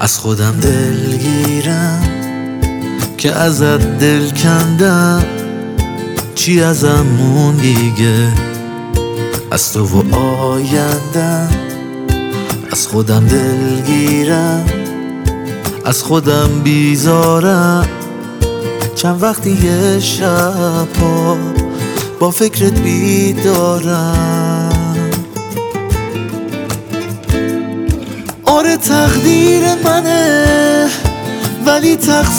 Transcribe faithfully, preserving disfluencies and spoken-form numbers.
از خودم دلگیرم که ازت دل کندم، چی ازم مون دیگه از تو و آیندم. از خودم دلگیرم، از خودم بیزارم، چند وقتی یه شب‌ها با فکرت بیدارم. آره تقدیر منه ولی تقصیر